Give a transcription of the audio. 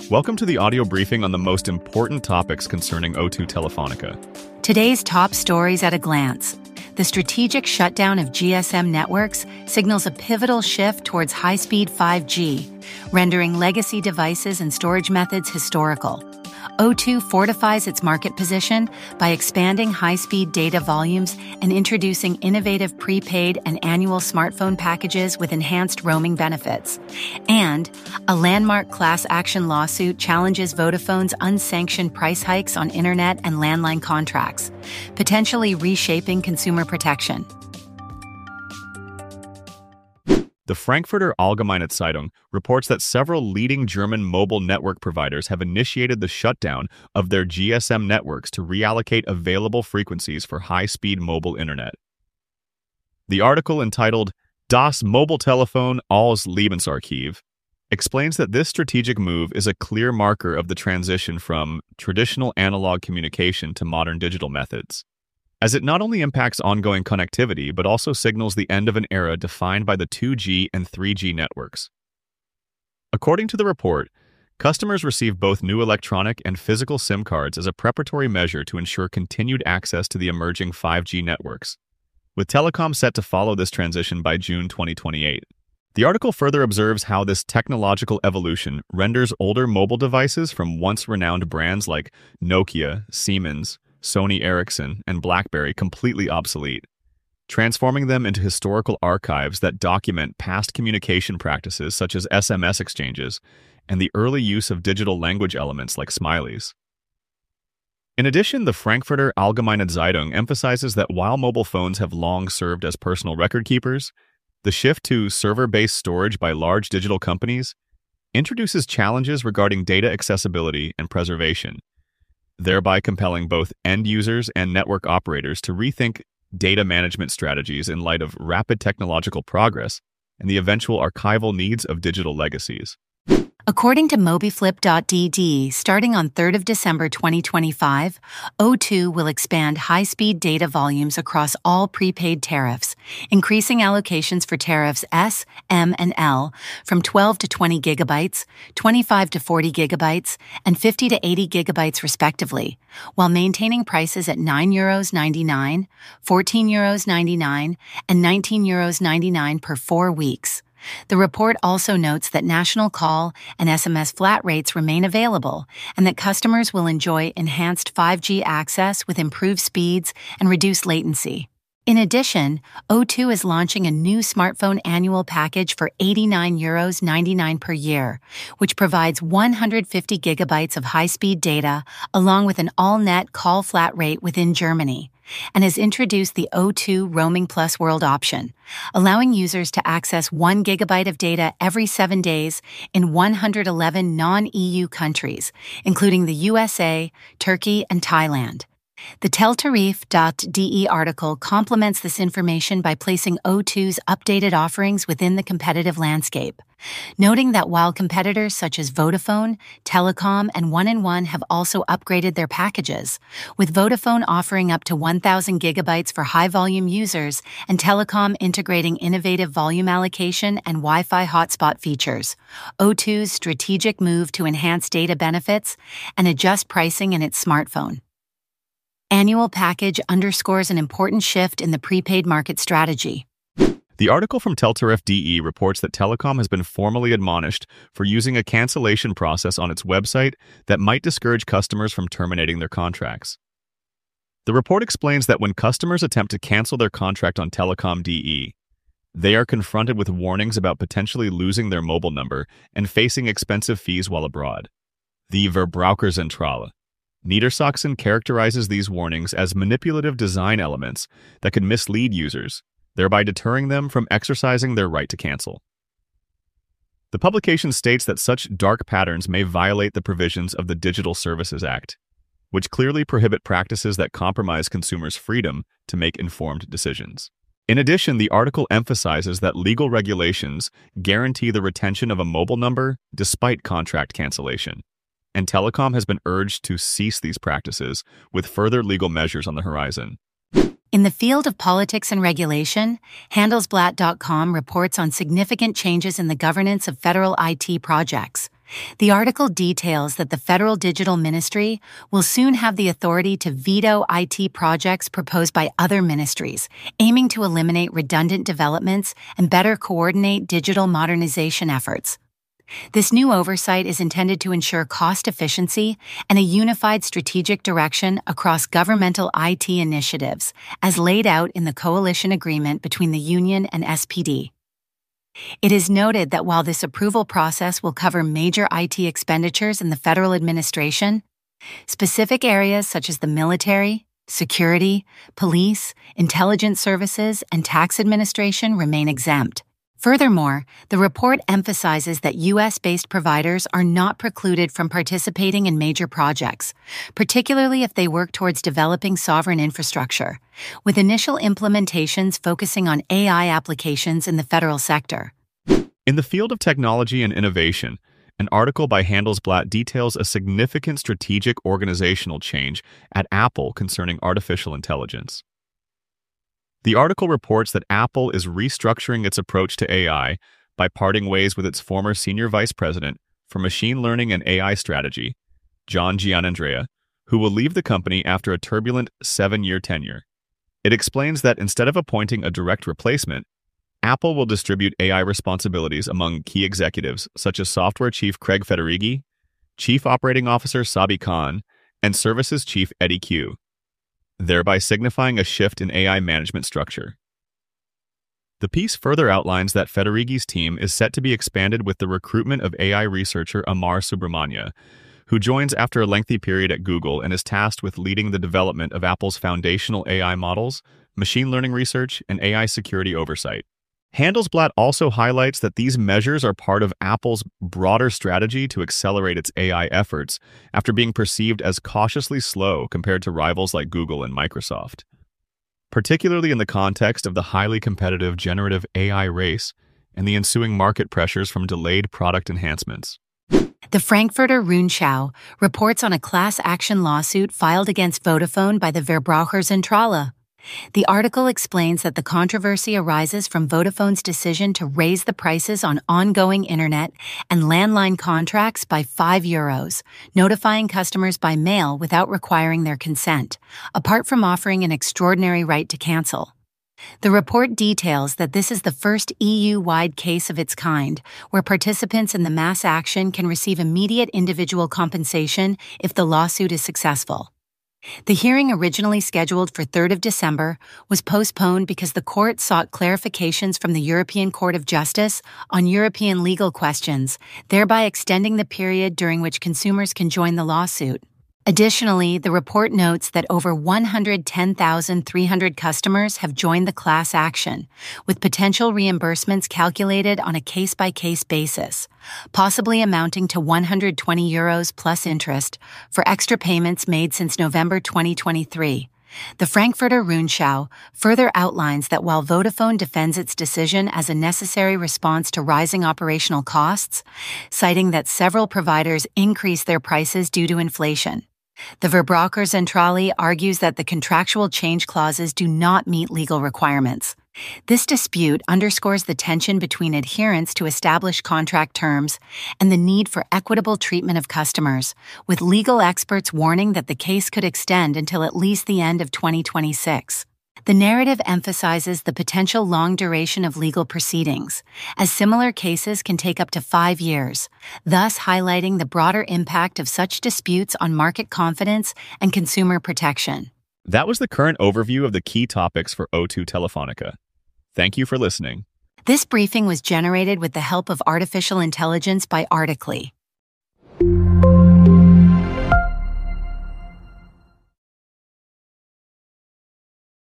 Welcome to the audio briefing on the most important topics concerning O2 Telefonica. Today's top stories at a glance. The strategic shutdown of GSM networks signals a pivotal shift towards high-speed 5G, rendering legacy devices and storage methods historical. O2 fortifies its market position by expanding high-speed data volumes and introducing innovative prepaid and annual smartphone packages with enhanced roaming benefits. And a landmark class action lawsuit challenges Vodafone's unsanctioned price hikes on internet and landline contracts, potentially reshaping consumer protection. The Frankfurter Allgemeine Zeitung reports that several leading German mobile network providers have initiated the shutdown of their GSM networks to reallocate available frequencies for high-speed mobile internet. The article, entitled Das Mobiltelefon als Lebensarchiv, explains that this strategic move is a clear marker of the transition from traditional analog communication to modern digital methods, as it not only impacts ongoing connectivity but also signals the end of an era defined by the 2G and 3G networks. According to the report, customers receive both new electronic and physical SIM cards as a preparatory measure to ensure continued access to the emerging 5G networks, with Telecom set to follow this transition by June 2028. The article further observes how this technological evolution renders older mobile devices from once renowned brands like Nokia, Siemens, Sony Ericsson, and BlackBerry completely obsolete, transforming them into historical archives that document past communication practices such as SMS exchanges and the early use of digital language elements like smileys. In addition, the Frankfurter Allgemeine Zeitung emphasizes that while mobile phones have long served as personal record keepers, the shift to server-based storage by large digital companies introduces challenges regarding data accessibility and preservation, thereby compelling both end users and network operators to rethink data management strategies in light of rapid technological progress and the eventual archival needs of digital legacies. According to Mobiflip.dd, starting on 3rd of December 2025, O2 will expand high-speed data volumes across all prepaid tariffs, increasing allocations for tariffs S, M, and L from 12 to 20 gigabytes, 25 to 40 gigabytes, and 50 to 80 gigabytes respectively, while maintaining prices at €9.99, €14.99, and €19.99 per 4 weeks. The report also notes that national call and SMS flat rates remain available and that customers will enjoy enhanced 5G access with improved speeds and reduced latency. In addition, O2 is launching a new smartphone annual package for €89.99 per year, which provides 150 gigabytes of high-speed data along with an all-net call flat rate within Germany, and has introduced the O2 Roaming Plus World option, allowing users to access 1 gigabyte of data every 7 days in 111 non-EU countries, including the USA, Turkey, and Thailand. The Teltarif.de article complements this information by placing O2's updated offerings within the competitive landscape, noting that while competitors such as Vodafone, Telecom, and 1&1 have also upgraded their packages, with Vodafone offering up to 1,000 gigabytes for high-volume users and Telecom integrating innovative volume allocation and Wi-Fi hotspot features, O2's strategic move to enhance data benefits and adjust pricing in its smartphone annual package underscores an important shift in the prepaid market strategy. The article from Teltarif.de reports that Telecom has been formally admonished for using a cancellation process on its website that might discourage customers from terminating their contracts. The report explains that when customers attempt to cancel their contract on Telecom.de, they are confronted with warnings about potentially losing their mobile number and facing expensive fees while abroad. The Verbraucherzentrale Niedersachsen characterizes these warnings as manipulative design elements that could mislead users, thereby deterring them from exercising their right to cancel. The publication states that such dark patterns may violate the provisions of the Digital Services Act, which clearly prohibit practices that compromise consumers' freedom to make informed decisions. In addition, the article emphasizes that legal regulations guarantee the retention of a mobile number despite contract cancellation, and Telecom has been urged to cease these practices, with further legal measures on the horizon. In the field of politics and regulation, Handelsblatt.com reports on significant changes in the governance of federal IT projects. The article details that the Federal Digital Ministry will soon have the authority to veto IT projects proposed by other ministries, aiming to eliminate redundant developments and better coordinate digital modernization efforts. This new oversight is intended to ensure cost efficiency and a unified strategic direction across governmental IT initiatives, as laid out in the coalition agreement between the Union and SPD. It is noted that while this approval process will cover major IT expenditures in the federal administration, specific areas such as the military, security, police, intelligence services, and tax administration remain exempt. Furthermore, the report emphasizes that U.S.-based providers are not precluded from participating in major projects, particularly if they work towards developing sovereign infrastructure, with initial implementations focusing on AI applications in the federal sector. In the field of technology and innovation, an article by Handelsblatt details a significant strategic organizational change at Apple concerning artificial intelligence. The article reports that Apple is restructuring its approach to AI by parting ways with its former senior vice president for machine learning and AI strategy, John Giannandrea, who will leave the company after a turbulent 7-year tenure. It explains that instead of appointing a direct replacement, Apple will distribute AI responsibilities among key executives such as software chief Craig Federighi, chief operating officer Sabi Khan, and services chief Eddie Q, thereby signifying a shift in AI management structure. The piece further outlines that Federighi's team is set to be expanded with the recruitment of AI researcher Amar Subramanya, who joins after a lengthy period at Google and is tasked with leading the development of Apple's foundational AI models, machine learning research, and AI security oversight. Handelsblatt also highlights that these measures are part of Apple's broader strategy to accelerate its AI efforts after being perceived as cautiously slow compared to rivals like Google and Microsoft, particularly in the context of the highly competitive generative AI race and the ensuing market pressures from delayed product enhancements. The Frankfurter Rundschau reports on a class action lawsuit filed against Vodafone by the Verbraucherzentrale. The article explains that the controversy arises from Vodafone's decision to raise the prices on ongoing internet and landline contracts by €5, notifying customers by mail without requiring their consent, apart from offering an extraordinary right to cancel. The report details that this is the first EU-wide case of its kind, where participants in the mass action can receive immediate individual compensation if the lawsuit is successful. The hearing, originally scheduled for 3rd of December, was postponed because the court sought clarifications from the European Court of Justice on European legal questions, thereby extending the period during which consumers can join the lawsuit. Additionally, the report notes that over 110,300 customers have joined the class action, with potential reimbursements calculated on a case-by-case basis, possibly amounting to €120 plus interest for extra payments made since November 2023. The Frankfurter Rundschau further outlines that while Vodafone defends its decision as a necessary response to rising operational costs, citing that several providers increased their prices due to inflation, the Verbraucherzentrale argues that the contractual change clauses do not meet legal requirements. This dispute underscores the tension between adherence to established contract terms and the need for equitable treatment of customers, with legal experts warning that the case could extend until at least the end of 2026. The narrative emphasizes the potential long duration of legal proceedings, as similar cases can take up to 5 years, thus highlighting the broader impact of such disputes on market confidence and consumer protection. That was the current overview of the key topics for O2 Telefonica. Thank you for listening. This briefing was generated with the help of artificial intelligence by Articly.